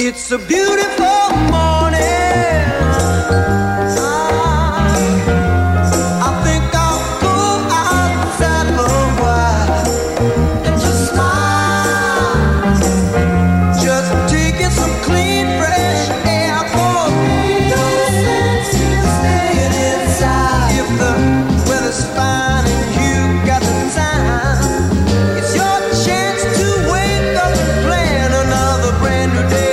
It's a beautiful morning. I think I'll go outside for a while and just smile. Just taking some clean, fresh air for no sense in staying inside. If the weather's fine and you got the time, it's your chance to wake up and plan another brand new day.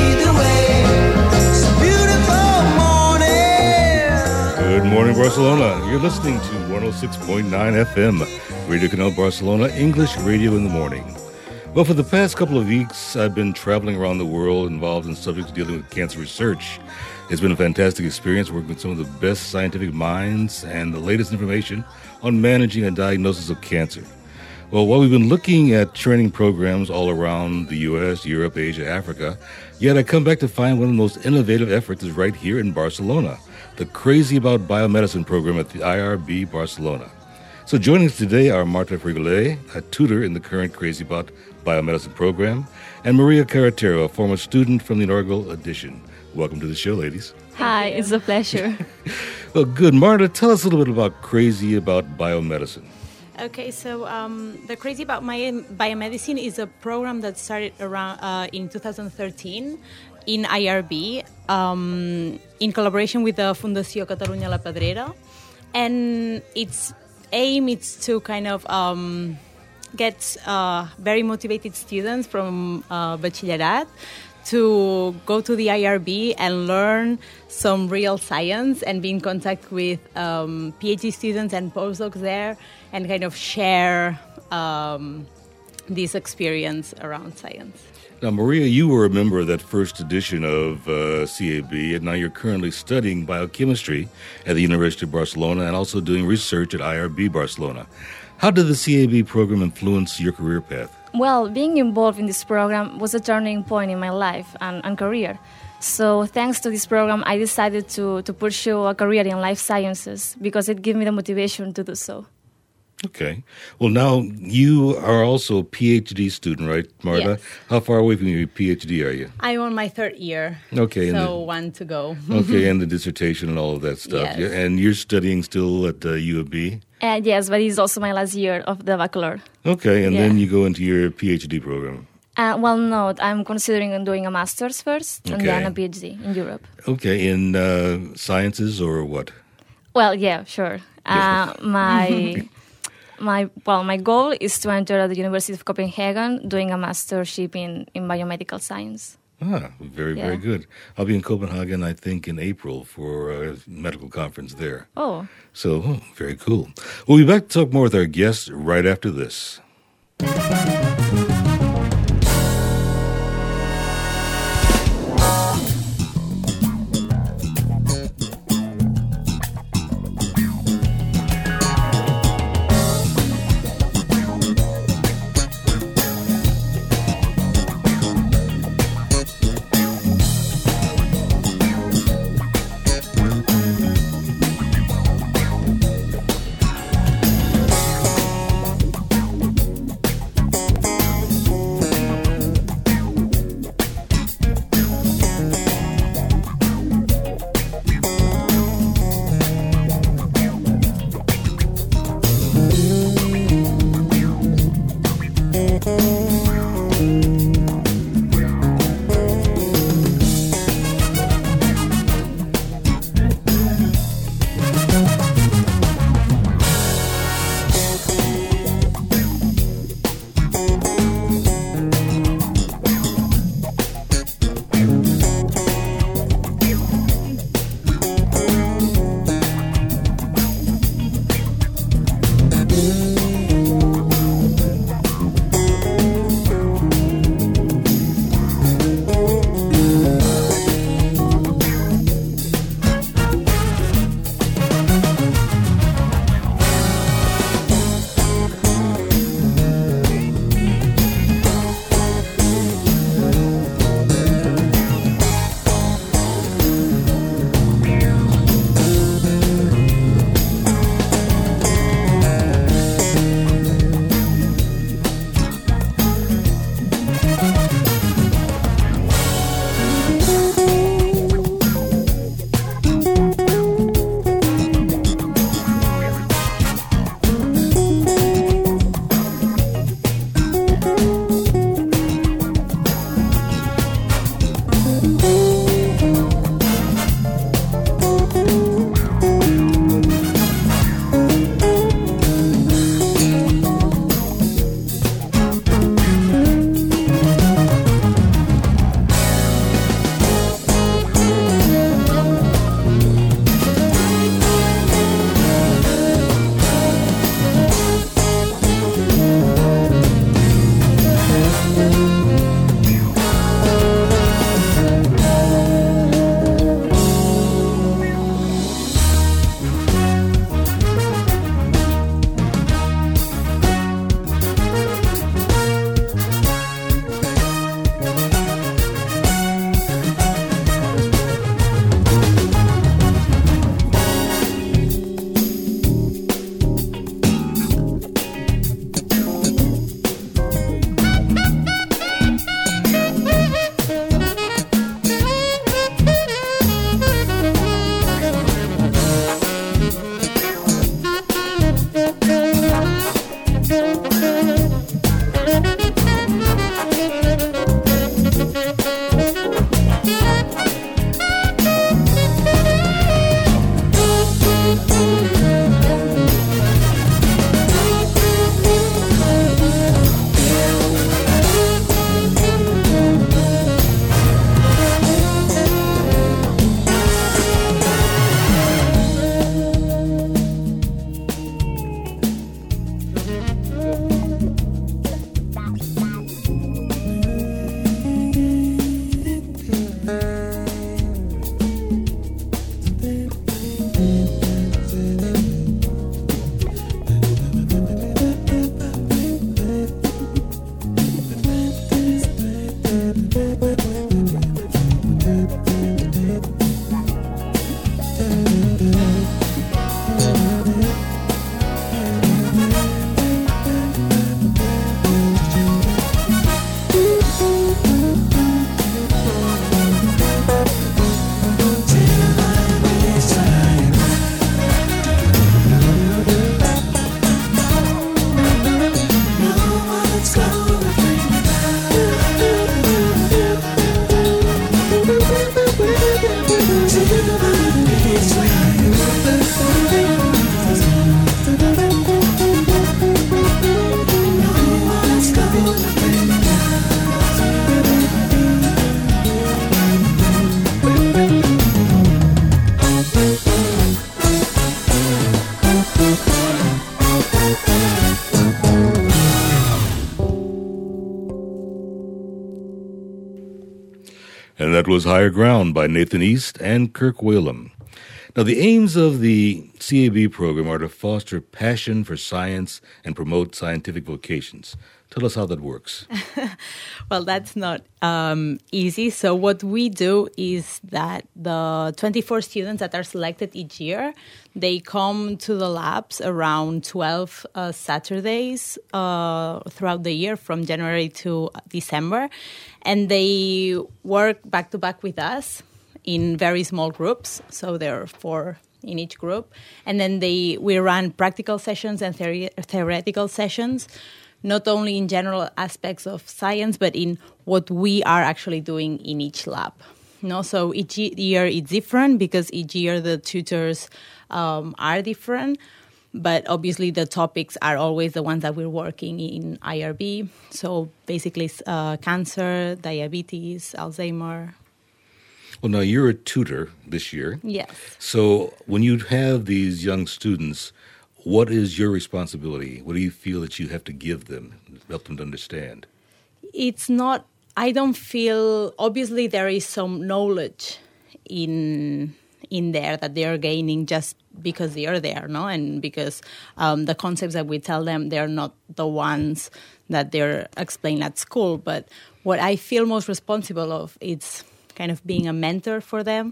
Good morning, Barcelona. You're listening to 106.9 FM, Radio Canal Barcelona, English radio in the morning. Well, for the past couple of weeks, I've been traveling around the world involved in subjects dealing with cancer research. It's been a fantastic experience working with some of the best scientific minds and the latest information on managing a diagnosis of cancer. Well, while we've been looking at training programs all around the U.S., Europe, Asia, Africa, yet I come back to find one of the most innovative efforts is right here in Barcelona, the Crazy About Biomedicine program at the IRB Barcelona. So joining us today are Marta Frigolet, a tutor in the current Crazy About Biomedicine program, and Maria Carretero, a former student from the inaugural edition. Welcome to the show, ladies. Hi, it's a pleasure. Well, good. Marta, tell us a little bit about Crazy About Biomedicine. Okay, so the Crazy About Biomedicine is a program that started around in 2013 in IRB in collaboration with the Fundació Catalunya La Pedrera, and its aim is to kind of get very motivated students from bachillerato to go to the IRB and learn some real science and be in contact with PhD students and postdocs there and kind of share this experience around science. Now, Maria, you were a member of that first edition of CAB, and now you're currently studying biochemistry at the University of Barcelona and also doing research at IRB Barcelona. How did the CAB program influence your career path? Well, being involved in this program was a turning point in my life and career. So thanks to this program, I decided to pursue a career in life sciences because it gave me the motivation to do so. Okay. Well, now you are also a PhD student, right, Marta? Yes. How far away from your PhD are you? I'm on my third year, Okay, so one to go. Okay, and the dissertation and all of that stuff. Yes. Yeah, and you're studying still at U of B? Yes, but it's also my last year of the bachelor. Okay, and Yeah. then you go into your PhD program. Well, no, I'm considering doing a master's first and then Okay. a PhD in Europe. Okay, in sciences or what? Well, yeah, sure. My goal is to enter at the University of Copenhagen doing a mastership in biomedical science. Ah, very, Yeah. very good. I'll be in Copenhagen, I think, in April for a medical conference there. Oh. So, very cool. We'll be back to talk more with our guests right after this. And that was Higher Ground by Nathan East and Kirk Whalum. Now, the aims of the CAB program are to foster passion for science and promote scientific vocations. Tell us how that works. Well, that's not easy. So what we do is that the 24 students that are selected each year, they come to the labs around 12 Saturdays throughout the year from January to December. And they work back to back with us in very small groups. So there are 4 in each group. And then we run practical sessions and theoretical sessions, not only in general aspects of science, but in what we are actually doing in each lab. So each year it's different because each year the tutors are different. But obviously the topics are always the ones that we're working in IRB. So basically cancer, diabetes, Alzheimer. Well, now you're a tutor this year. Yes. So when you have these young students, what is your responsibility? What do you feel that you have to give them, help them to understand? It's not, I don't feel, obviously there is some knowledge in there that they are gaining just because they are there, no? And because the concepts that we tell them, they're not the ones that they're explained at school. But what I feel most responsible of is kind of being a mentor for them.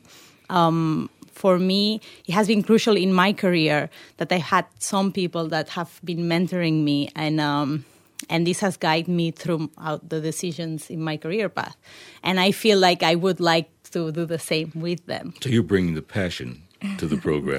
For me, it has been crucial in my career that I had some people that have been mentoring me, and this has guided me throughout the decisions in my career path. And I feel like I would like to do the same with them. So you're bringing the passion to the program.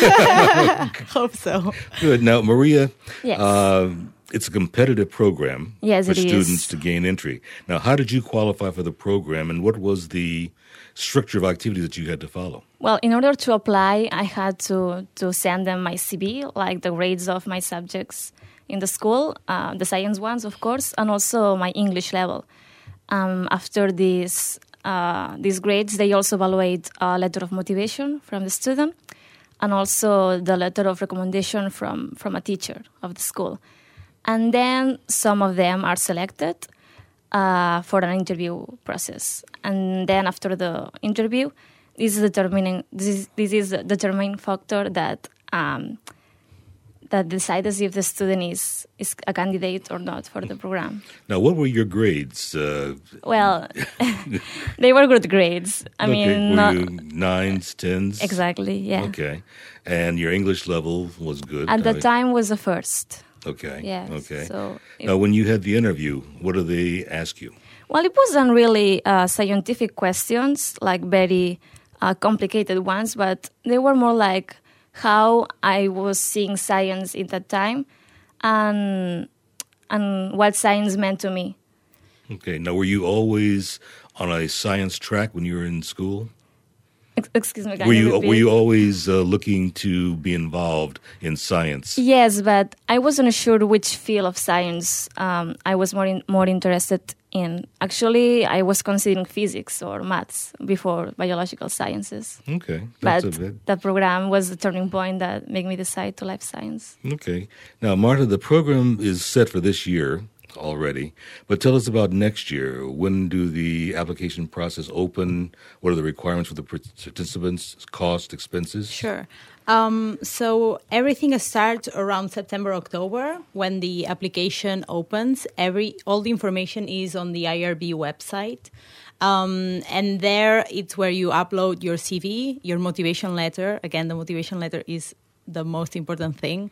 Hope so. Good. Now, Maria, Yes. it's a competitive program Yes, for it is. students to gain entry. Now, how did you qualify for the program, and what was the structure of activities that you had to follow? Well, in order to apply, I had to send them my CV, like the grades of my subjects in the school, the science ones, of course, and also my English level. After these grades, they also evaluate a letter of motivation from the student and also the letter of recommendation from a teacher of the school. And then some of them are selected for an interview process. And then after the interview, this is the determining factor that decides if the student is a candidate or not for the program. Now, what were your grades? Well, they were good grades. I Okay, mean, were not you 9s, 10s? exactly, yeah. Okay. And your English level was good? At the time was the first. Okay. Yes. Okay. So Now, when you had the interview, what did they ask you? well, it wasn't really scientific questions, like very complicated ones, but they were more like how I was seeing science in that time and what science meant to me. Okay. Now, were you always on a science track when you were in school? Excuse me, can Were you you repeat? always looking to be involved in science? Yes, but I wasn't sure which field of science I was more interested in. Actually, I was considering physics or maths before biological sciences. Okay. But That's a bit. the program was the turning point that made me decide to life science. Okay. Now, Marta, the program is set for this year already, but tell us about next year. When do the application process open? What are the requirements for the participants, cost, expenses? Sure. So everything starts around September, October when the application opens. All the information is on the IRB website. And there it's where you upload your CV, your motivation letter. Again, the motivation letter is the most important thing.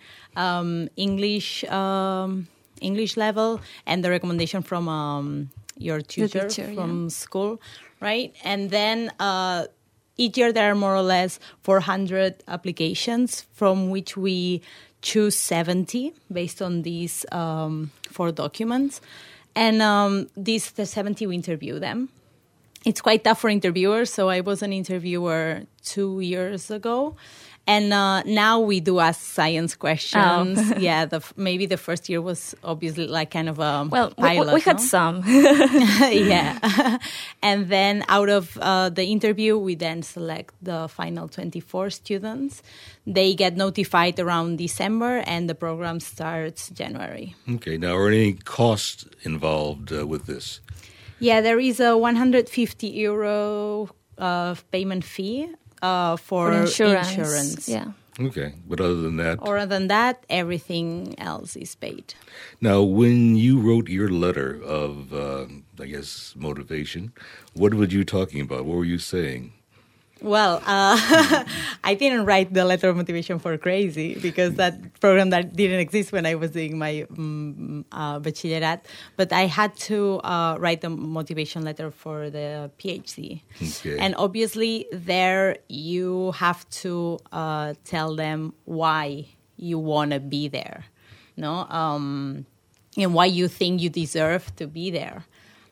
English level and the recommendation from your tutor teacher, from school, right? And then each year there are more or less 400 applications from which we choose 70 based on these 4 documents. And the 70, we interview them. It's quite tough for interviewers, so I was an interviewer 2 years ago. And now we do ask science questions. Oh. Yeah, maybe the first year was obviously like kind of a Well, pilot. we had no? some. Yeah. And then out of the interview, we then select the final 24 students. They get notified around December, and the program starts January. Okay. Now, are any costs involved with this? Yeah, there is a 150 euro payment fee for insurance. Yeah. Okay. But other than that, Other than that, everything else is paid. now, when you wrote your letter of, I guess, motivation, what were you talking about? What were you saying? Well, I didn't write the letter of motivation for Crazy because that program that didn't exist when I was doing my bachelorette. But I had to write the motivation letter for the PhD. Okay. And obviously there you have to tell them why you want to be there, no? And why you think you deserve to be there.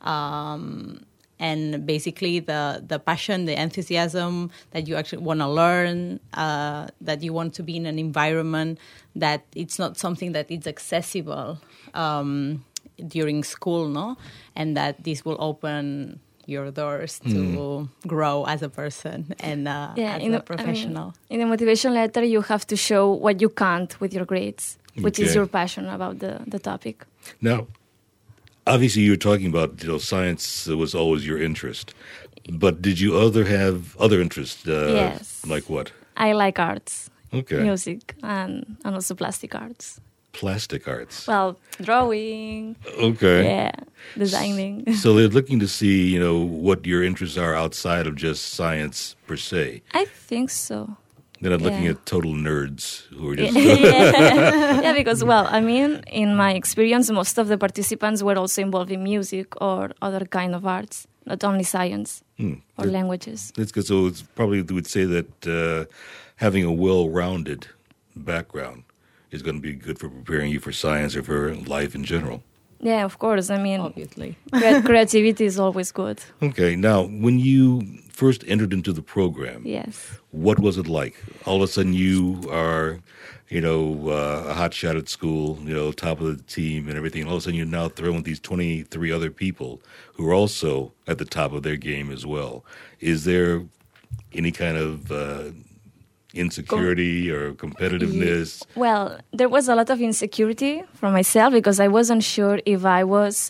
And basically the passion, the enthusiasm that you actually want to learn, that you want to be in an environment that it's not something that is accessible during school, no? And that this will open your doors to grow as a person and as a professional. In the motivation letter, you have to show what you can't with your grades, which is Okay. your passion about the topic. Now, obviously, you were talking about science was always your interest, but did you have other interests? Yes. Like what? I like arts, Okay. music, and also plastic arts. Plastic arts. Well, drawing, Okay. yeah, designing. So they're looking to see, what your interests are outside of just science per se. I think so. They're not looking Yeah. at total nerds who are just. Yeah, because, well, I mean, in my experience, most of the participants were also involved in music or other kind of arts, not only science or languages. That's good. So it's probably would say that having a well-rounded background is going to be good for preparing you for science or for life in general. Yeah, of course. I mean, Obviously. creativity is always good. Okay. Now, when you first entered into the program, Yes. what was it like? All of a sudden, you are, a hot shot at school, top of the team and everything. And all of a sudden, you're now thrown with these 23 other people who are also at the top of their game as well. Is there any kind of insecurity or competitiveness? Well, there was a lot of insecurity from myself because I wasn't sure if I was,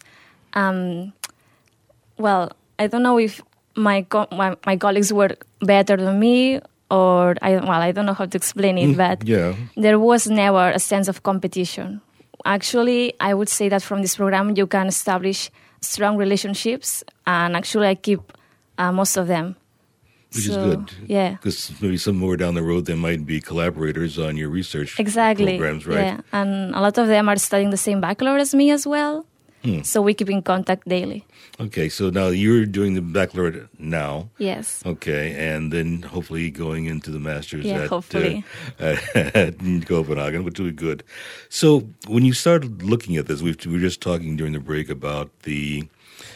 well, I don't know if my colleagues were better than me or, I don't know how to explain it, but Yeah. there was never a sense of competition. Actually, I would say that from this program you can establish strong relationships, and actually I keep most of them. Which is So, good. yeah. Because maybe somewhere down the road, there might be collaborators on your research Exactly. programs, right? Yeah, and a lot of them are studying the same bachelor as me as well. So we keep in contact daily. Okay, so now you're doing the baccalaureate now. Yes. Okay, and then hopefully going into the master's Yeah, at, hopefully. at Copenhagen, which will be good. So when you started looking at this, we were just talking during the break about the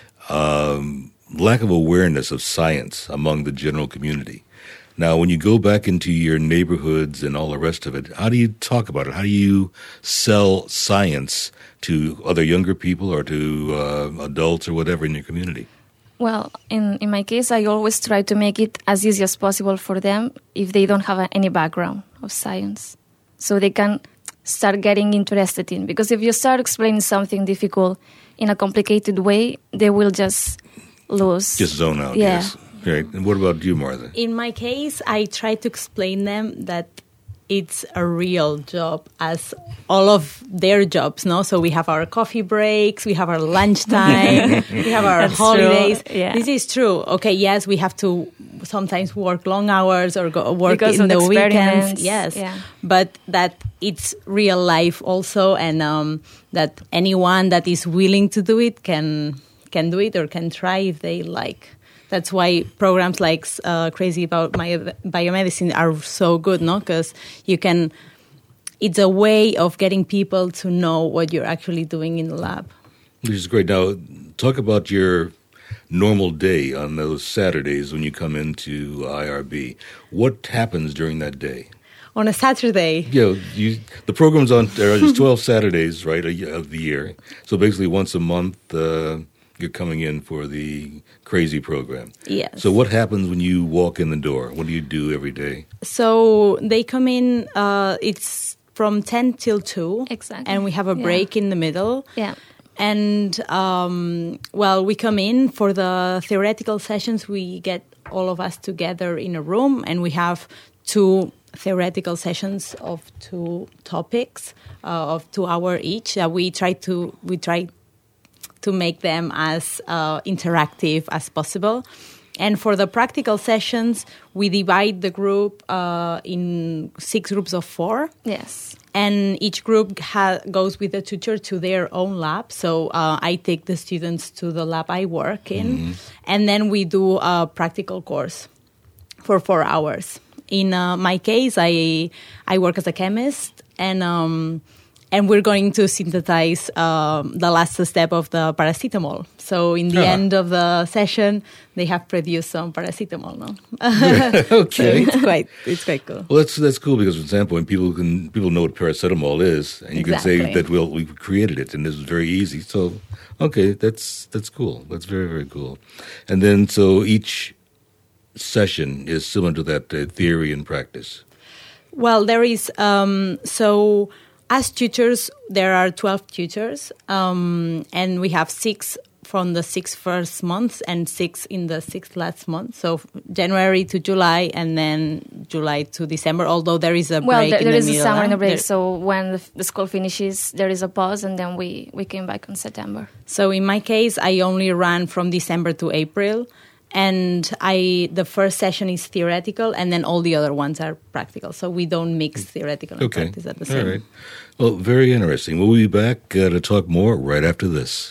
lack of awareness of science among the general community. Now, when you go back into your neighborhoods and all the rest of it, how do you talk about it? How do you sell science to other younger people or to adults or whatever in your community? Well, in my case, I always try to make it as easy as possible for them if they don't have any background of science. So they can start getting interested in. Because if you start explaining something difficult in a complicated way, they will just lose. Just zone out, Yeah. yes. Right. And what about you, Martha? In my case, I try to explain them that it's a real job as all of their jobs, no? So we have our coffee breaks, we have our lunchtime, we have our That's holidays. true, yeah. This is true. Okay, yes, we have to sometimes work long hours or go work Because in of the weekends. experiments, Yes, yeah. but that it's real life also, and that anyone that is willing to do it can do it or can try if they like. That's why programs like Crazy About Biomedicine are so good, no? Because it's a way of getting people to know what you're actually doing in the lab. Which is great. Now, talk about your normal day on those Saturdays when you come into IRB. What happens during that day? on a Saturday. Yeah, the program's on. There's 12 Saturdays, right, of the year. So basically, once a month, you're coming in for the crazy program. Yes. So what happens when you walk in the door? What do you do every day? So they come in. It's from 10 till 2. Exactly. And we have a break in the middle. Yeah. And, we come in for the theoretical sessions. We get all of us together in a room, and we have 2 theoretical sessions of 2 topics of 2 hours each. We try to make them as interactive as possible. And for the practical sessions, we divide the group in 6 groups of 4. Yes. And each group goes with the tutor to their own lab. So I take the students to the lab I work in. And then we do a practical course for 4 hours. In my case, I work as a chemist, and we're going to synthesize the last step of the paracetamol. So in the end of the session, they have produced some paracetamol. No? Okay. So it's quite cool. Well, that's cool because, for example, when people know what paracetamol is, and you can say that we created it, and this was very easy. So, okay, that's cool. That's very, very cool. And then so each session is similar to that theory and practice. Well, there is so. As tutors, there are 12 tutors, and we have 6 from the 6 first months and 6 in the 6 last month. So January to July, and then July to December, although there is a break in the middle. There is a summer and a break, so when the school finishes, there is a pause, and then we came back in September. So in my case, I only ran from December to April, and the first session is theoretical, and then all the other ones are practical. So we don't mix theoretical and practice at the same. All right. Well, very interesting. We'll be back to talk more right after this.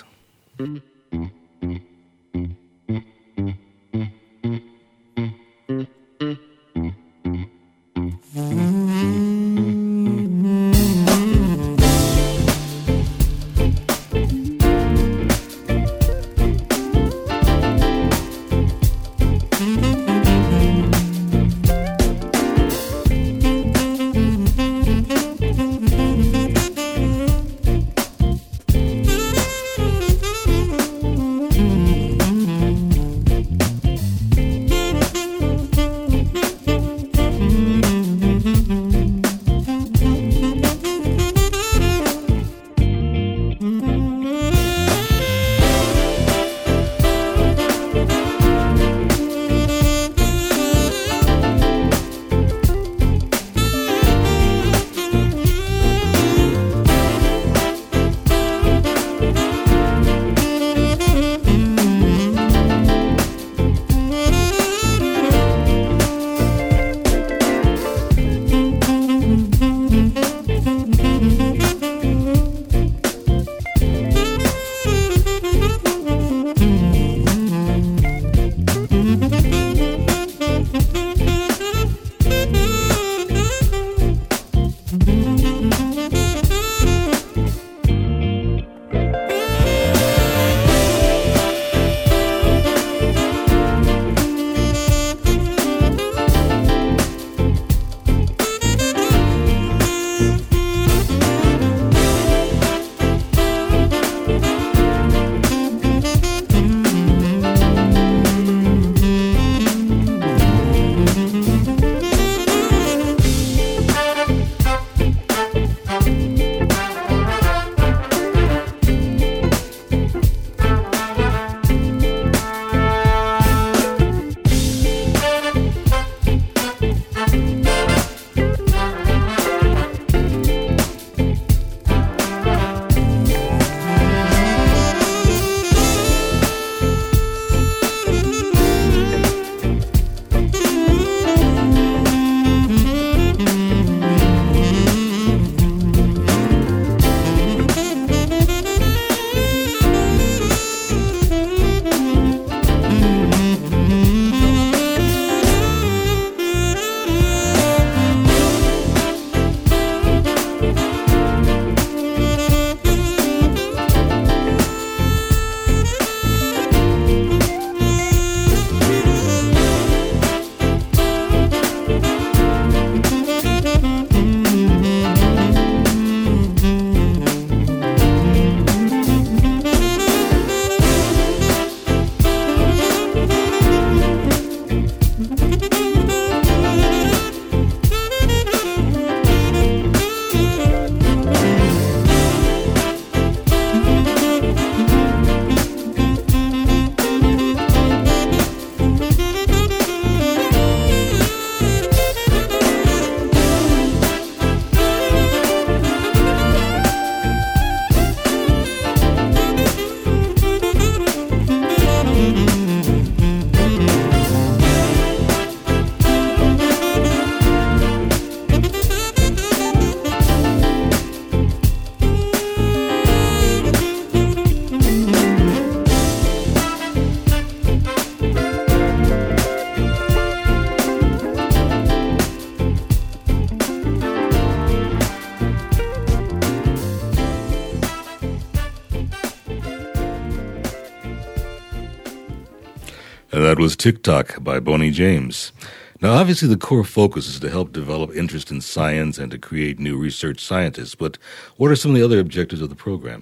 And that was TikTok by Bonnie James. Now, obviously, the core focus is to help develop interest in science and to create new research scientists. But what are some of the other objectives of the program?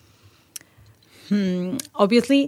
Obviously,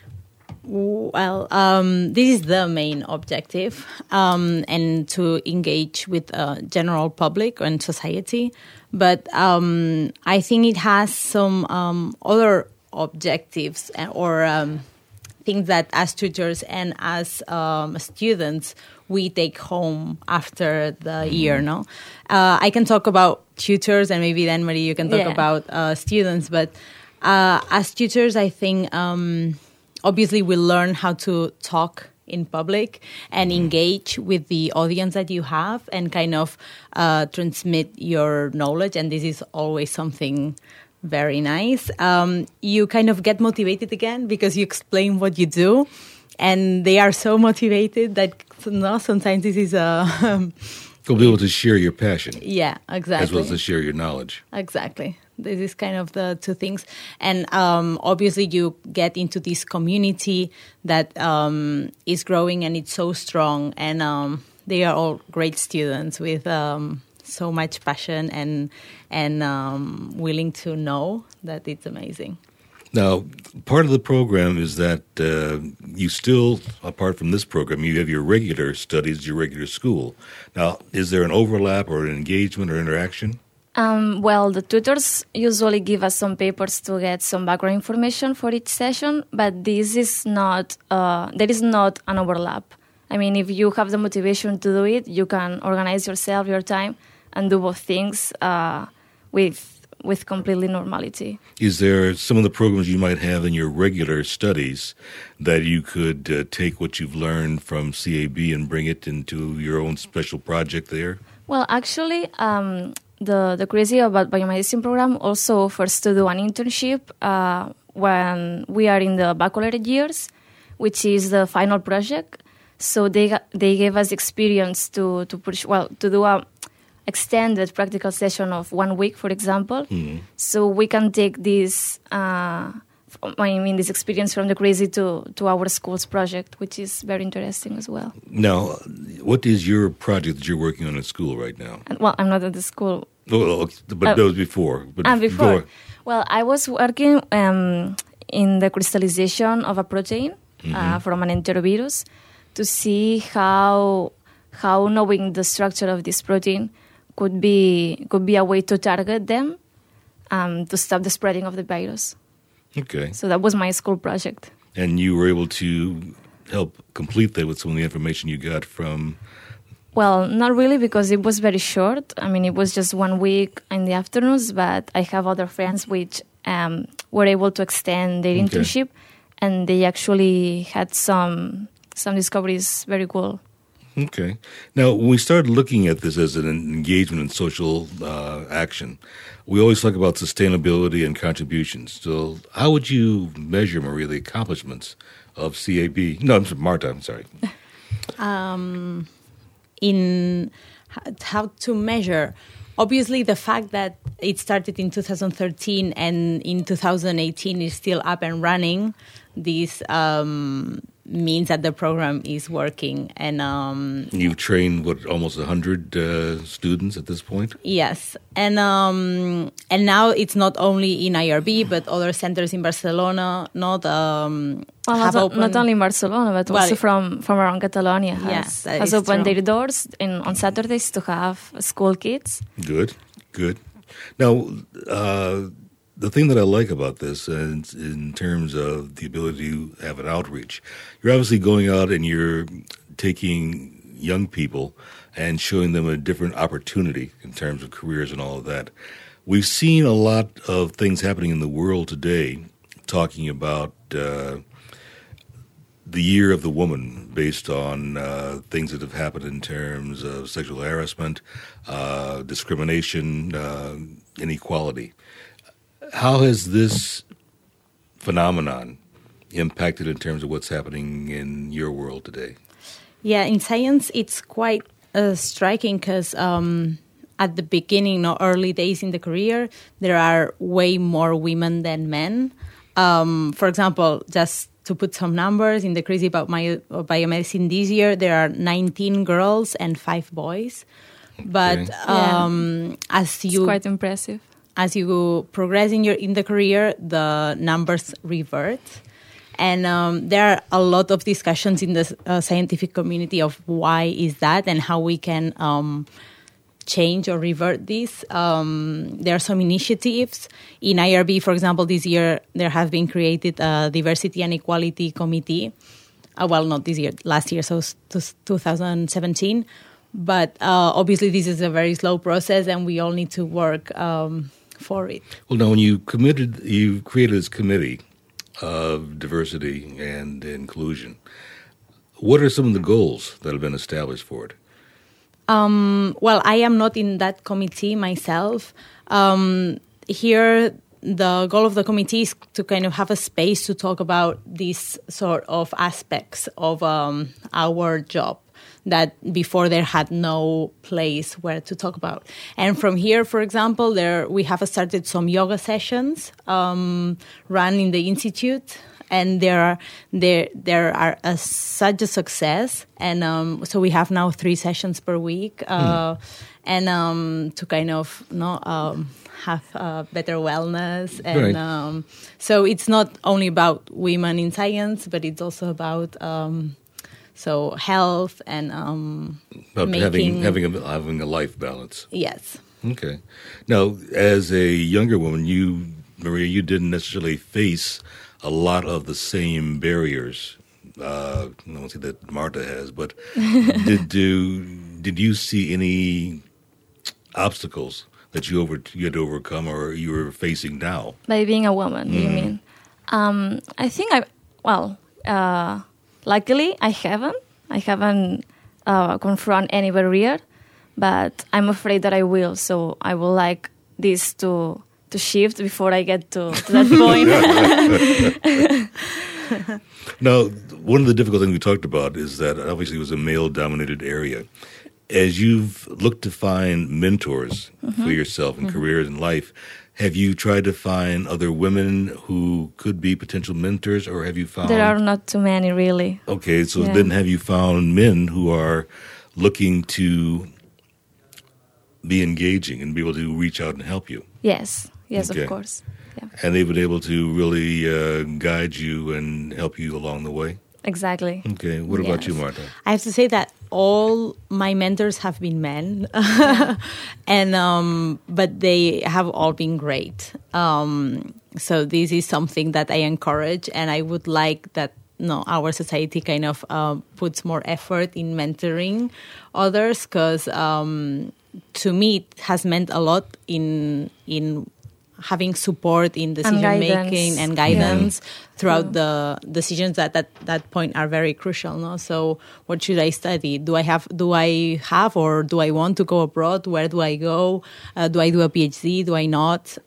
well, this is the main objective, and to engage with general public and society. But I think it has some other objectives or things that as tutors and as students we take home after the year. No, I can talk about tutors, and maybe then Marie, you can talk about students. But as tutors, I think obviously we learn how to talk in public and engage with the audience that you have and kind of transmit your knowledge. And this is always something very nice. You kind of get motivated again because you explain what you do. And they are so motivated that sometimes this is a... You'll be able to share your passion. Yeah, exactly. As well as to share your knowledge. Exactly. This is kind of the two things. And obviously you get into this community that is growing and it's so strong. And they are all great students with so much passion and willing to know that it's amazing. Now, part of the program is that you still, apart from this program, you have your regular studies, your regular school. Now, is there an overlap or an engagement or interaction? Well, the tutors usually give us some papers to get some background information for each session, but this is not, there is not an overlap. I mean, if you have the motivation to do it, you can organize yourself, your time, and do both things with completely normality. Is there some of the programs you might have in your regular studies that you could take what you've learned from CAB and bring it into your own special project there? Well, actually, the Crazy About Biomedicine program also offers to do an internship when we are in the baccalaureate years, which is the final project. So they gave us experience to do a extended practical session of 1 week, for example. Mm-hmm. So we can take this, this experience from the Crazy to our school's project, which is very interesting as well. Now, what is your project that you're working on at school right now? Well, I'm not at the school. But that was before. Before. Well, I was working in the crystallization of a protein from an enterovirus to see how knowing the structure of this protein could be a way to target them to stop the spreading of the virus. Okay. So that was my school project. And you were able to help complete that with some of the information you got from... Well, not really, because it was very short. I mean, it was just 1 week in the afternoons, but I have other friends which were able to extend their internship, and they actually had some discoveries very cool. Okay. Now, when we started looking at this as an engagement in social action, we always talk about sustainability and contributions. So how would you measure, Maria, the accomplishments of CAB? No, Marta, I'm sorry. In how to measure, obviously the fact that it started in 2013 and in 2018 is still up and running, this means that the program is working. And you've trained almost 100 students at this point? Yes, and now it's not only in IRB but other centers in Barcelona. Not only in Barcelona, but also from around Catalonia has opened their doors on Saturdays to have school kids. Good. Now, the thing that I like about this, in terms of the ability to have an outreach, you're obviously going out and you're taking young people and showing them a different opportunity in terms of careers and all of that. We've seen a lot of things happening in the world today talking about the year of the woman based on things that have happened in terms of sexual harassment, discrimination, inequality. How has this phenomenon impacted in terms of what's happening in your world today? Yeah, in science, it's quite striking because at the beginning, early days in the career, there are way more women than men. For example, just to put some numbers in the Crazy About Biomedicine this year, there are 19 girls and 5 boys. But It's quite impressive. As you progress in the career, the numbers revert. And there are a lot of discussions in the scientific community of why is that and how we can change or revert this. There are some initiatives. In IRB, for example, this year there has been created a Diversity and Equality Committee. Well, not this year, last year, so 2017. But obviously this is a very slow process and we all need to work for it. Well, now, when you created this committee of diversity and inclusion, what are some of the goals that have been established for it? Well, I am not in that committee myself. Here, the goal of the committee is to kind of have a space to talk about these sort of aspects of our job that before there had no place where to talk about. And from here, for example, we have started some yoga sessions run in the institute, and there are such a success. And so we have now 3 sessions per week, and to kind of have better wellness. And right. So it's not only about women in science, but it's also about health and having a life balance. Yes. Okay. Now, as a younger woman, you, Maria, you didn't necessarily face a lot of the same barriers. I don't say that Marta has, but did you see any obstacles that you had to overcome or you were facing now? By being a woman, you mean? I think luckily I haven't confront any barrier, but I'm afraid that I will. So I would like this to shift before I get to that point. Now, one of the difficult things we talked about is that obviously it was a male-dominated area. As you've looked to find mentors for yourself in careers and life, have you tried to find other women who could be potential mentors, or have you found... There are not too many, really. Okay, so then have you found men who are looking to be engaging and be able to reach out and help you? Yes, Okay. of course. Yeah. And they've been able to really guide you and help you along the way? Exactly. Okay, what about you, Marta? I have to say that all my mentors have been men, and but they have all been great. So this is something that I encourage, and I would like that our society kind of puts more effort in mentoring others, because to me it has meant a lot in having support in decision making and guidance throughout the decisions that at that point are very crucial. No? So what should I study? Do I have or do I want to go abroad? Where do I go? Do I do a PhD? Do I not?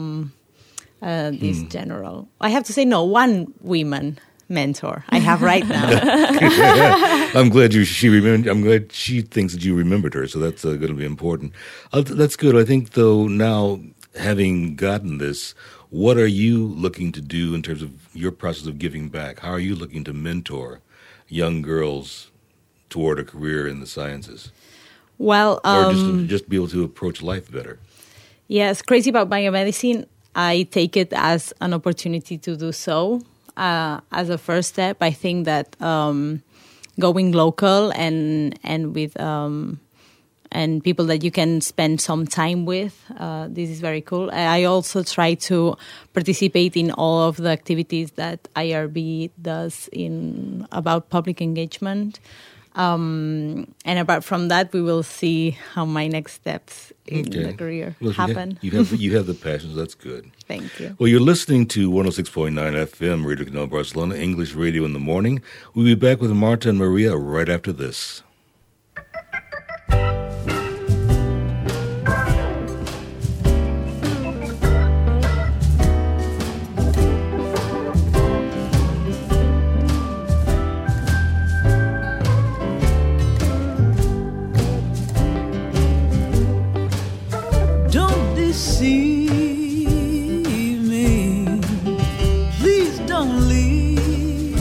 This general. I have to say one woman mentor I have right now. I'm glad I'm glad she thinks that you remembered her, so that's going to be important. That's good. I think, though, now having gotten this, what are you looking to do in terms of your process of giving back? How are you looking to mentor young girls toward a career in the sciences? Well, or just be able to approach life better? Yes, Crazy About Biomedicine, I take it as an opportunity to do so. As a first step, I think that going local and with and people that you can spend some time with, this is very cool. I also try to participate in all of the activities that IRB does about public engagement. And apart from that, we will see how my next steps in the career happen. You have the passions. That's good. Thank you. Well, you're listening to 106.9 FM, Radio Canal Barcelona, English Radio in the Morning. We'll be back with Marta and Maria right after this. Deceive me, please don't leave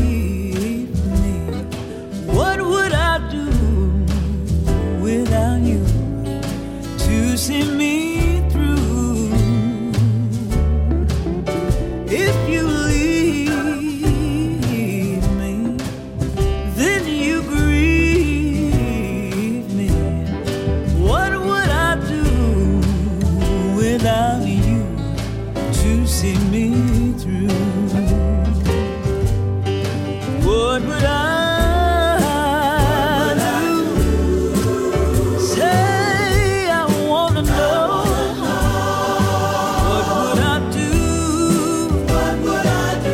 me through. What would I do? Say I wanna know. What would I do? What would I do?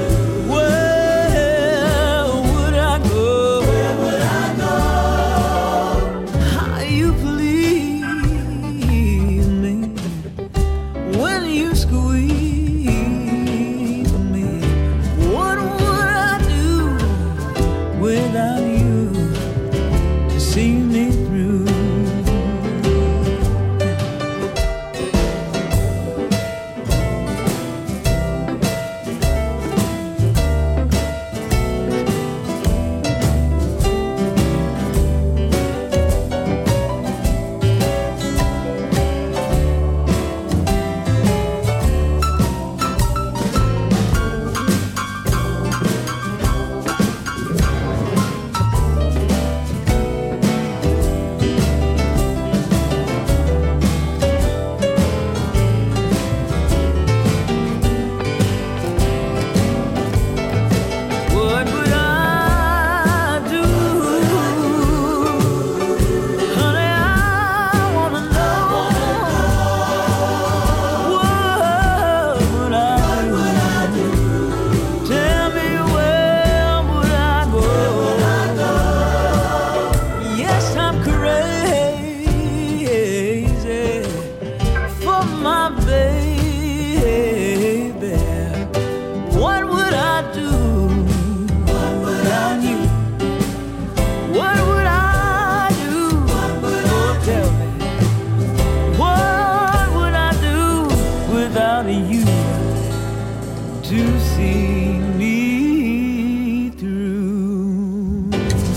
Where would I go? Where would I go? How you please me when you squeeze me. What would I do without you to see me through? What would I do? Honey, I wanna know. What would I do? Tell me, where would I go? Yes, I'm crazy for my baby. What would I do without you? What would I do? Oh, tell me. What would I do without you to see me through?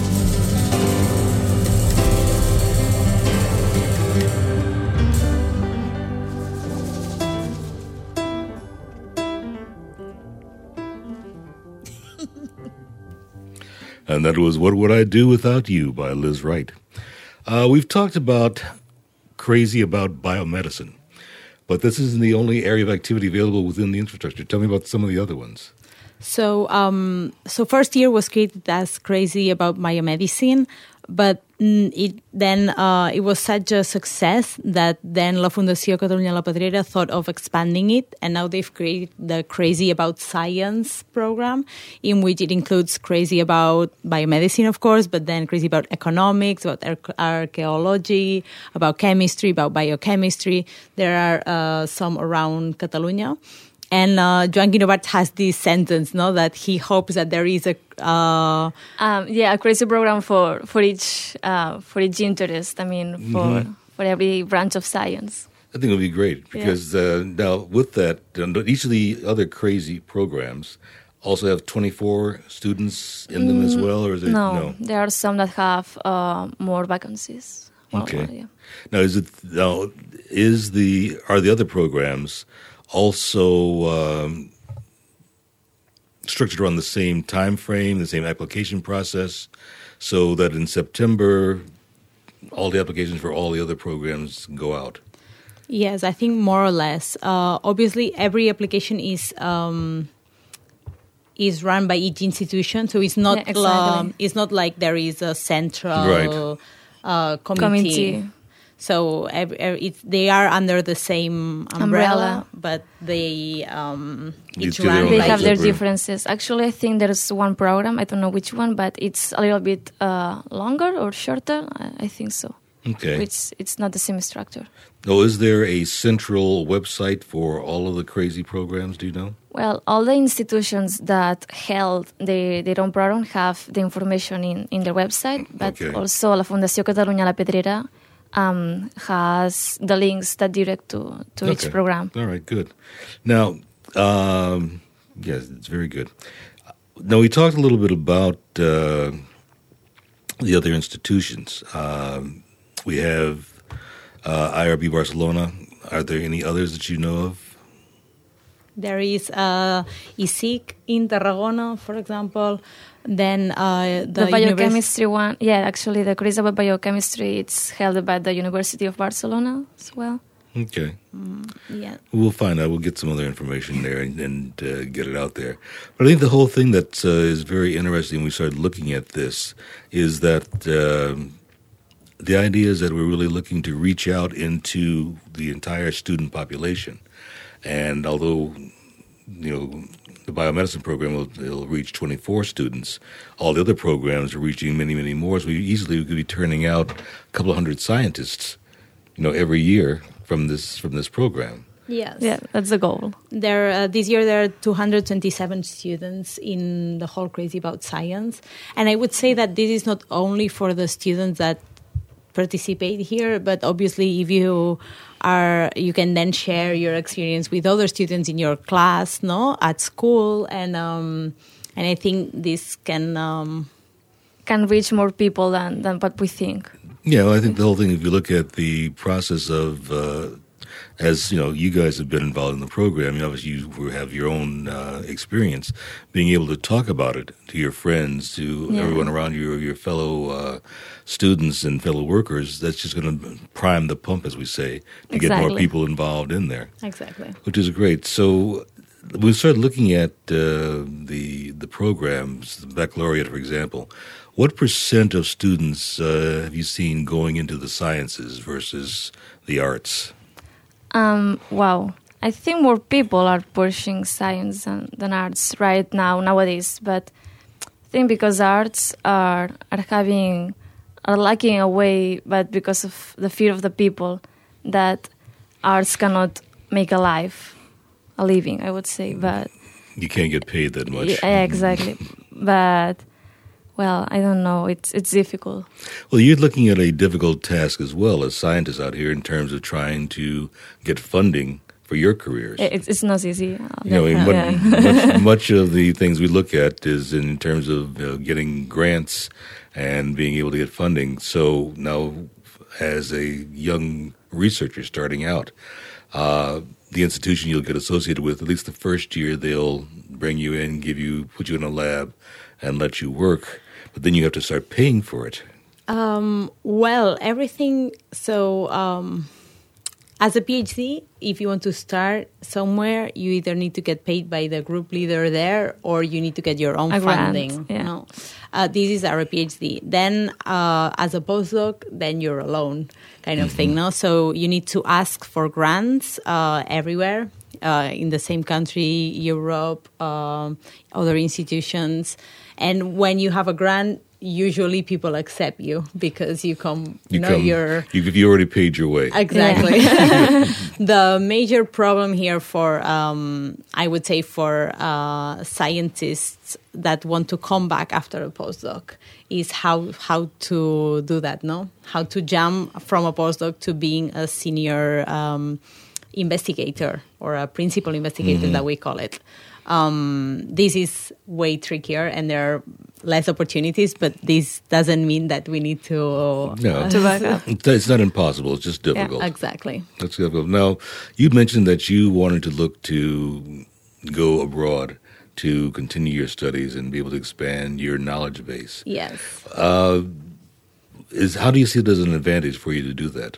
And that was What Would I Do Without You by Liz Wright. We've talked about Crazy About Biomedicine, but this isn't the only area of activity available within the infrastructure. Tell me about some of the other ones. So, first year was created as Crazy About Biomedicine, but it was such a success that then La Fundació Catalunya La Pedrera thought of expanding it, and now they've created the Crazy About Science program, in which it includes Crazy About Biomedicine, of course, but then Crazy About Economics, about archaeology, about chemistry, about biochemistry. There are some around Catalonia. And Joan Guinovart has this sentence, no, that he hopes that there is a a crazy program for each interest. I mean, for every branch of science. I think it would be great because now with that, each of the other crazy programs also have 24 students in them as well, or is it no? There are some that have more vacancies. Okay. Now, are the other programs also structured around the same time frame, the same application process, so that in September all the applications for all the other programs go out? Yes, I think more or less. Obviously, every application is run by each institution, so it's not it's not like there is a central committee. So they are under the same umbrella. But they each run. They have their differences. Actually, I think there's one program. I don't know which one, but it's a little bit longer or shorter. I think so. Okay. It's not the same structure. Oh, is there a central website for all of the crazy programs? Do you know? Well, all the institutions that held their own program have the information in their website, but also La Fundació Catalunya La Pedrera has the links that direct to each program. All right, good. Now, yes, it's very good. Now, we talked a little bit about the other institutions. We have IRB Barcelona. Are there any others that you know of? There is ISIC in Tarragona, for example. Then the biochemistry one. Yeah, actually, the Crazy About Biochemistry, it's held by the University of Barcelona as well. Okay. Yeah. We'll find out. We'll get some other information there and get it out there. But I think the whole thing that is very interesting when we started looking at this is that the idea is that we're really looking to reach out into the entire student population. And although, the biomedicine program will reach 24 students, all the other programs are reaching many, many more. So we easily could be turning out a couple of hundred scientists, every year from this program. Yes. Yeah, that's the goal. This year there are 227 students in the whole Crazy About Science. And I would say that this is not only for the students that participate here, but obviously if you can then share your experience with other students in your class, at school, and I think this can reach more people than what we think. Yeah, well, I think the whole thing, if you look at the process of, as you guys have been involved in the program, obviously you have your own experience, being able to talk about it to your friends, to everyone around you, your fellow students and fellow workers, that's just going to prime the pump, as we say, to get more people involved in there. Exactly. Which is great. So we started looking at the programs, the baccalaureate, for example. What % of students have you seen going into the sciences versus the arts? Wow. I think more people are pushing science than arts right now, nowadays. But I think because arts are lacking away, but because of the fear of the people, that arts cannot make a living, I would say. But you can't get paid that much. Yeah, exactly. But well, I don't know. It's difficult. Well, you're looking at a difficult task as well as scientists out here in terms of trying to get funding for your careers. It's not easy. Much of the things we look at is in terms of getting grants and being able to get funding. So now, as a young researcher starting out, the institution you'll get associated with, at least the first year, they'll bring you in, put you in a lab, and let you work. But then you have to start paying for it. Well, everything. So, as a PhD, if you want to start somewhere, you either need to get paid by the group leader there, or you need to get your own funding. Yeah. This is our PhD. Then, as a postdoc, then you're alone, kind of thing. No, so you need to ask for grants everywhere. In the same country, Europe, other institutions. And when you have a grant, usually people accept you because you've already paid your way. Exactly. Yeah. The major problem here for, I would say, for scientists that want to come back after a postdoc is how to do that, how to jump from a postdoc to being a senior investigator or a principal investigator that we call it. This is way trickier and there are less opportunities, but this doesn't mean that we need to back up. It's not impossible, it's just difficult. Yeah, exactly. That's difficult. Now, you mentioned that you wanted to look to go abroad to continue your studies and be able to expand your knowledge base. Yes. How do you see it as an advantage for you to do that?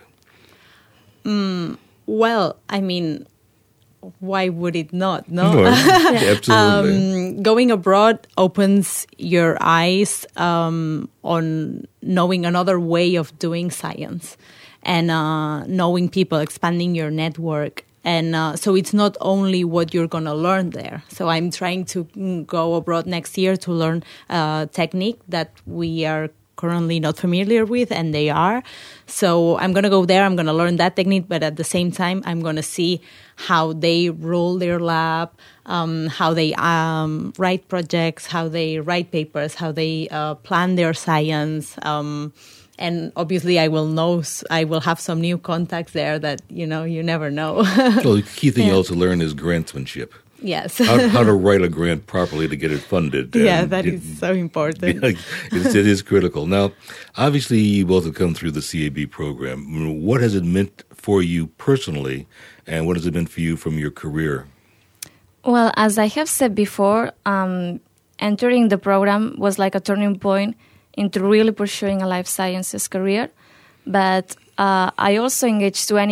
Well, I mean, why would it not? No, absolutely. Going abroad opens your eyes on knowing another way of doing science and knowing people, expanding your network. And so it's not only what you're going to learn there. So I'm trying to go abroad next year to learn technique that we are currently not familiar with, and they are. So I'm going to go there, I'm going to learn that technique, but at the same time, I'm going to see how they rule their lab, how they write projects, how they write papers, how they plan their science. And obviously, I will have some new contacts there that, you never know. Well, the key thing you also learn is grantsmanship. Yes. how to write a grant properly to get it funded. Yeah, that is so important. It is critical. Now, obviously, you both have come through the CAB program. What has it meant for you personally, and what has it meant for you from your career? Well, as I have said before, entering the program was like a turning point into really pursuing a life sciences career. But I also engaged 20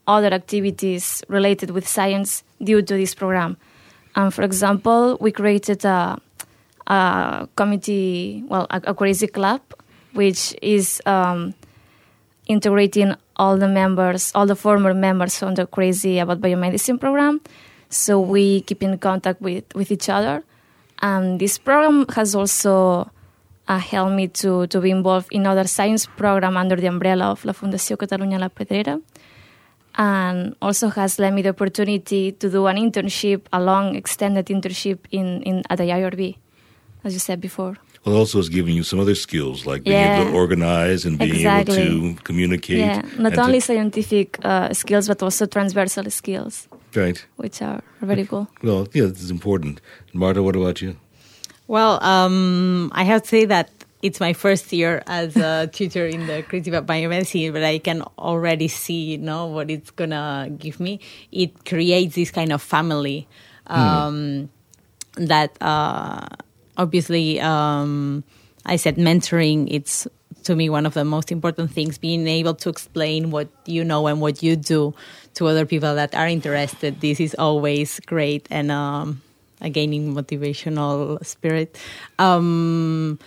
other activities related with science due to this program. For example, we created a committee, a crazy club, which is integrating all the former members from the Crazy About Biomedicine program. So we keep in contact with each other. This program has also helped me to be involved in other science program under the umbrella of La Fundació Catalunya La Pedrera, and also has led me the opportunity to do an internship, a long extended internship at the IRB, as you said before. Well, it also has given you some other skills, like being able to organize and being able to communicate. Yeah, not only scientific skills, but also transversal skills. Right. Which are very cool. Well, yeah, this is important. Marta, what about you? Well, I have to say that it's my first year as a tutor in the Crazy About Biomedicine, but I can already see, what it's going to give me. It creates this kind of family that obviously, I said mentoring, it's to me one of the most important things, being able to explain what you know and what you do to other people that are interested. This is always great and a gaining motivational spirit. And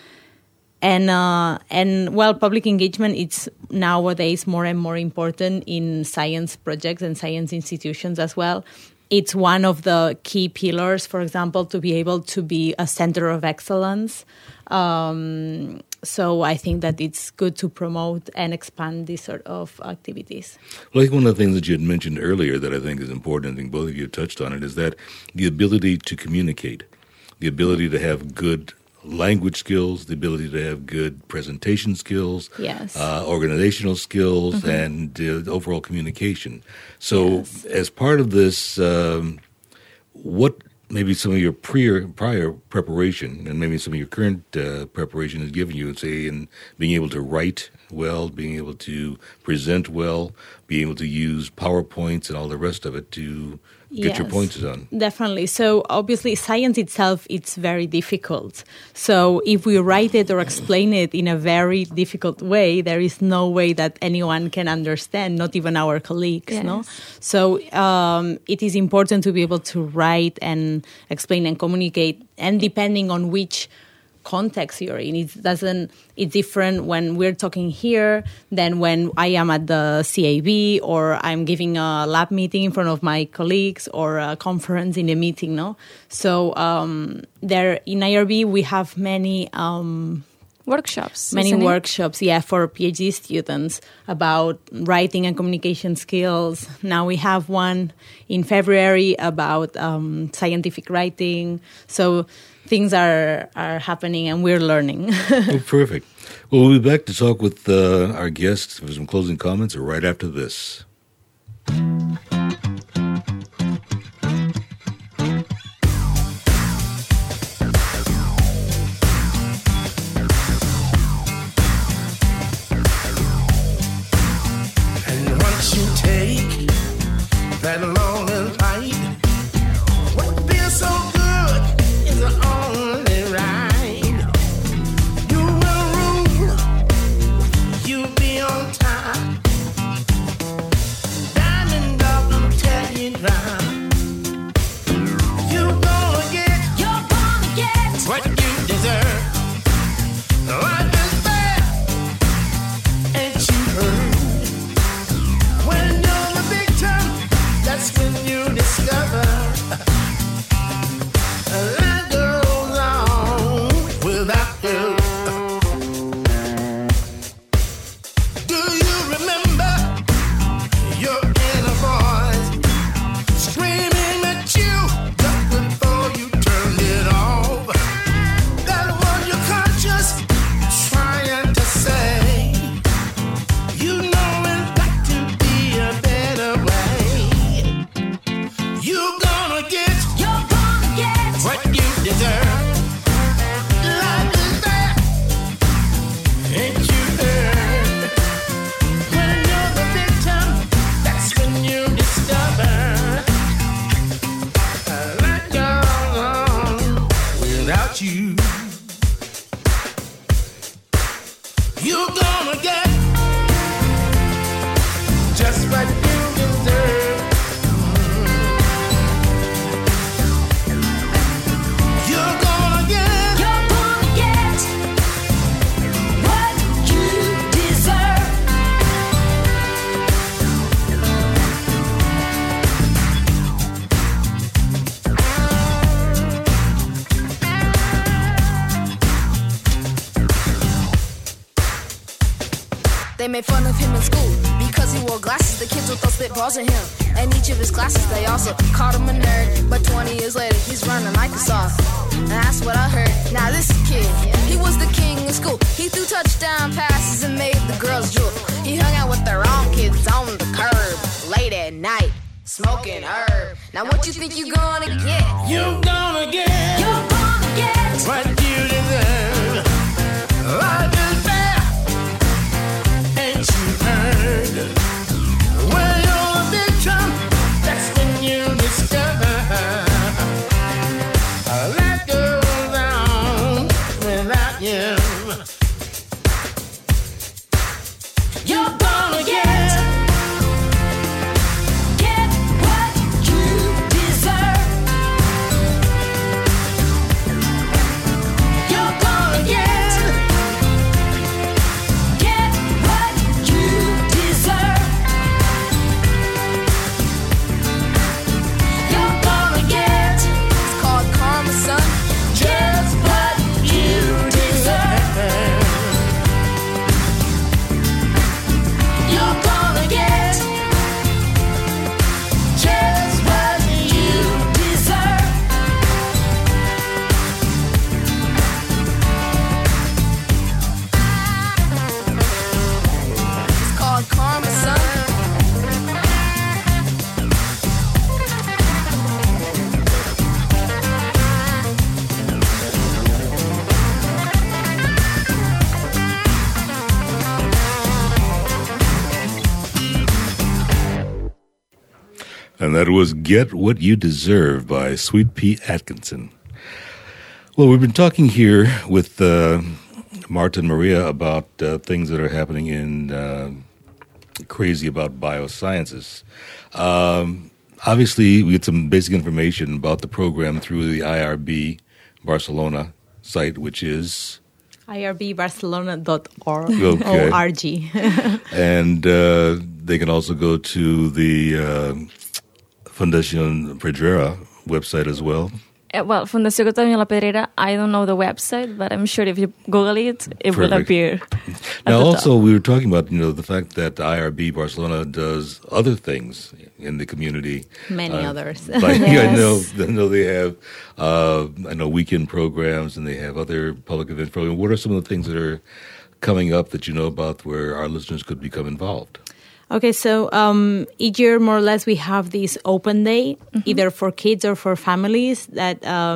public engagement, it's nowadays more and more important in science projects and science institutions as well. It's one of the key pillars, for example, to be able to be a center of excellence. So I think that it's good to promote and expand these sort of activities. Well, I think one of the things that you had mentioned earlier that I think is important, I think both of you touched on it, is that the ability to communicate, the ability to have good language skills, the ability to have good presentation skills, yes, organizational skills, and overall communication. So as part of this, what maybe some of your prior preparation and maybe some of your current preparation has given you, say, in being able to write well, being able to present well, being able to use PowerPoints and all the rest of it to get your points done. Definitely. So obviously science itself, it's very difficult. So if we write it or explain it in a very difficult way, there is no way that anyone can understand, not even our colleagues. Yes. No. So it is important to be able to write and explain and communicate, and depending on which context you're in, it's different when we're talking here than when I am at the CAB or I'm giving a lab meeting in front of my colleagues or a conference in a meeting. No, so there in IRB we have many workshops. Workshops, yeah, for PhD students about writing and communication skills. Now we have one in February about scientific writing. So things are happening and we're learning. Oh, perfect. Well, we'll be back to talk with our guests for some closing comments right after this. And once you take that long and light, what feels so good is the only right. You will rule, you'll be on time. Diamond dog will tell you dry. You're gonna get what you deserve. Life is fair, ain't you heard? When you're the victim, that's when you discover life goes on without you. Do you remember your inner voice screaming at you just before you turned it off? That was your conscience trying to say, you know it's got to be a better way. You're gonna get what you deserve. Life is fair, ain't you heard? When you're the victim, that's when you discover life goes on without you. You're gonna get just what you deserve. They made fun of him in school because he wore glasses. The kids would throw spitballs at him. And each of his classes, they also called him a nerd. But 20 years later, he's running Microsoft. And that's what I heard. Now this kid, he was the king in school. He threw touchdown passes and made the girls drool. He hung out with the wrong kids on the curb late at night, smoking herb. Now what you think you gonna get? You're gonna get what you deserve. Life is fair, ain't you heard? When you're a victim, that's when you discover life goes on without you. You're gonna get what you deserve. You're gonna get what you deserve. You're gonna get It's called karma, son. just what you deserve. You're gonna get just what you Deserve. It's called karma, son. And that was Get What You Deserve by Sweet Pea Atkinson. Well, we've been talking here with Marta and Maria about things that are happening in Crazy About Biosciences. Obviously, we get some basic information about the program through the IRB Barcelona site, which is... irbbarcelona.org. Okay. O-R-G. And they can also go to the Fundación Pedrera website as well. Well, Fundación Cataluña La Pedrera, I don't know the website, but I'm sure if you Google it, it will Perfect. appear. Now, also, we were talking about, the fact that IRB Barcelona does other things in the community. Many others. Like, Yes. I know they have, weekend programs and they have other public event programs. What are some of the things that are coming up that you know about where our listeners could become involved? Okay, so each year, more or less, we have this open day, either for kids or for families. That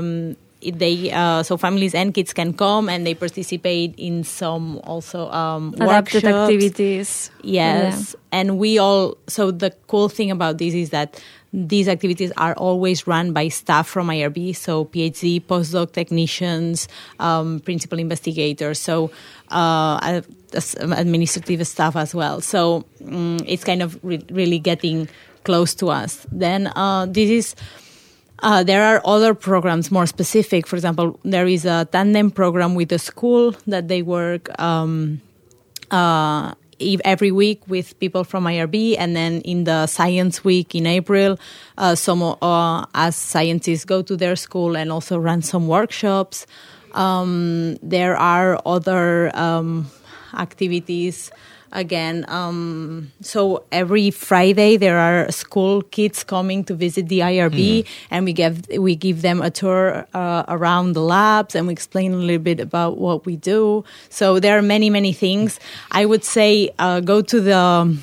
so families and kids can come and they participate in some also Adapted workshops. activities. Yes, and so the cool thing about this is that these activities are always run by staff from IRB, so PhD, postdoc technicians, principal investigators, so administrative staff as well. So it's kind of really getting close to us. Then this is... there are other programs more specific. For example, there is a tandem program with the school that they work every week with people from IRB, and then in the Science Week in April, some as scientists go to their school and also run some workshops. There are other activities. Again, so every Friday there are school kids coming to visit the IRB, and we give them a tour around the labs, and we explain a little bit about what we do. So there are many things. I would say go to the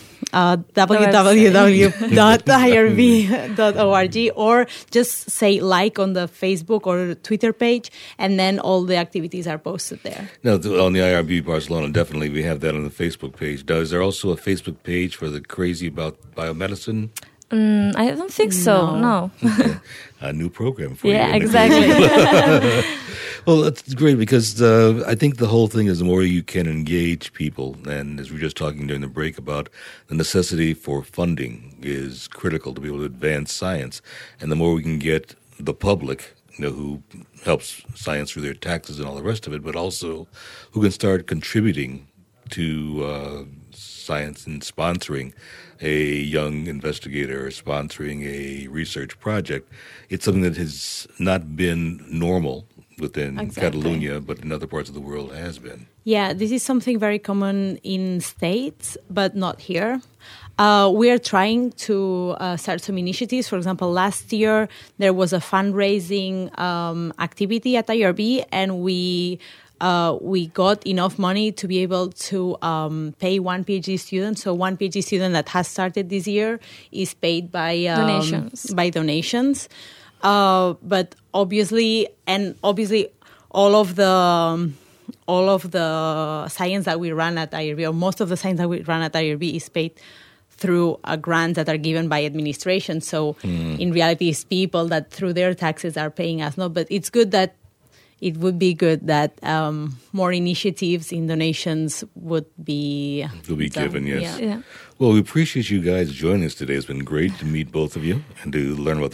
www.irb.org, or just say like on the Facebook or Twitter page, and then all the activities are posted there. No, on the IRB Barcelona, definitely we have that on the Facebook page. Now, is there also a Facebook page for the Crazy About Biomedicine? I don't think so, no. Okay. A new program for you. Yeah, exactly. Well, that's great because I think the whole thing is the more you can engage people, and as we were just talking during the break about the necessity for funding is critical to be able to advance science, and the more we can get the public, who helps science through their taxes and all the rest of it, but also who can start contributing to science and sponsoring a young investigator or sponsoring a research project. It's something that has not been normal within Exactly. Catalonia, but in other parts of the world has been. Yeah, this is something very common in States, but not here. We are trying to start some initiatives. For example, last year there was a fundraising activity at IRB, and we got enough money to be able to pay one PhD student. So one PhD student that has started this year is paid by donations. But obviously, all of the science that we run at IRB, or most of the science that we run at IRB, is paid through grants that are given by administration. So in reality, it's people that through their taxes are paying us. No, but it would be good that more initiatives in donations would be given, yes. Yeah. Well, we appreciate you guys joining us today. It's been great to meet both of you and to learn about